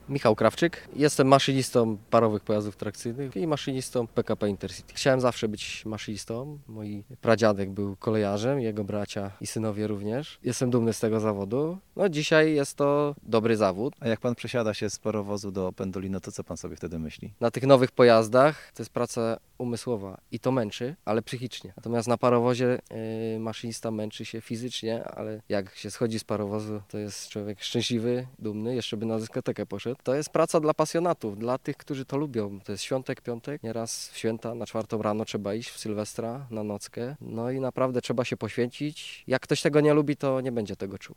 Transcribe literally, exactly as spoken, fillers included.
Michał Krawczyk. Jestem maszynistą parowych pojazdów trakcyjnych i maszynistą P K P Intercity. Chciałem zawsze być maszynistą. Mój pradziadek był kolejarzem, jego bracia i synowie również. Jestem dumny z tego zawodu. No dzisiaj jest to dobry zawód. A jak pan przesiada się z parowozu do pendolino, to co pan sobie wtedy myśli? Na tych nowych pojazdach to jest praca umysłowa i to męczy, ale psychicznie. Natomiast na parowozie yy, maszynista męczy się fizycznie, ale jak się schodzi z parowozu, to jest człowiek szczęśliwy, dumny, jeszcze by na dyskotekę poszedł. To jest praca dla pasjonatów, dla tych, którzy to lubią. To jest świątek, piątek, nieraz w święta, na czwartą rano trzeba iść, w Sylwestra, na nockę. No i naprawdę trzeba się poświęcić. Jak ktoś tego nie lubi, to nie będzie tego czuł.